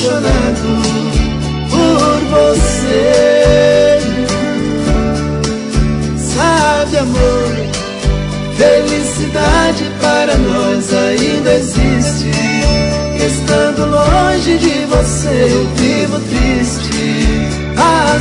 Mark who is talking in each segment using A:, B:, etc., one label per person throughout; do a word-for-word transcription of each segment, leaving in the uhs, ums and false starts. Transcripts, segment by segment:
A: apaixonado por você. Sabe, amor, felicidade para nós ainda existe. Estando longe de você eu vivo triste a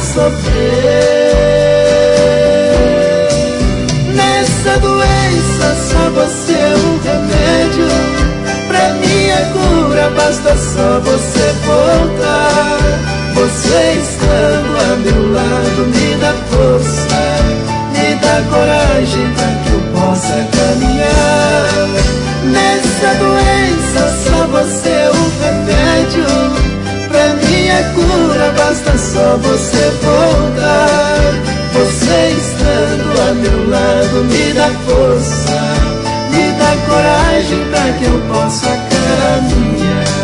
A: sofrer. Nessa doença só você é um remédio, pra minha cura basta só você voltar. Você estando a meu lado me dá força, me dá coragem pra que eu possa caminhar. Nessa doença só você é um remédio, pra minha cura basta só você voltar. Você estando a meu lado me dá força, me dá coragem pra que eu possa caminhar.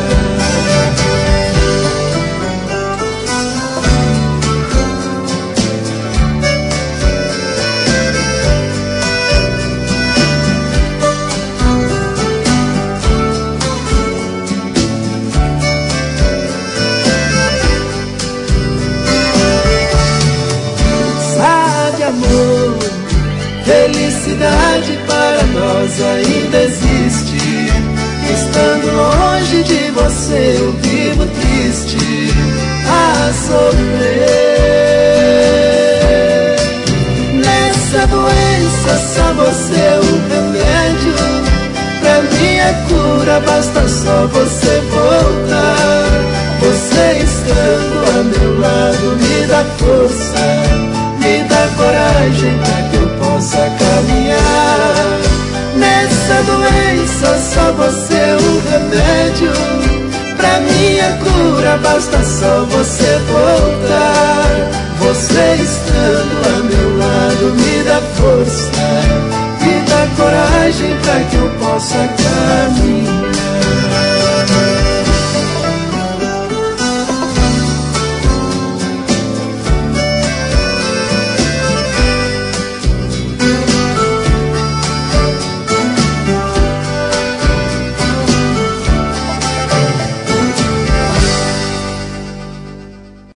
A: Amor, felicidade para nós ainda existe. Estando longe de você eu vivo triste a sofrer. Nessa doença só você é um remédio, pra minha cura basta só você voltar. Você estando a meu lado me dá força, me dá coragem pra que eu possa caminhar. Nessa doença só você é um remédio, pra minha cura basta só você voltar. Você estando a meu lado me dá força, me dá coragem pra que eu possa caminhar.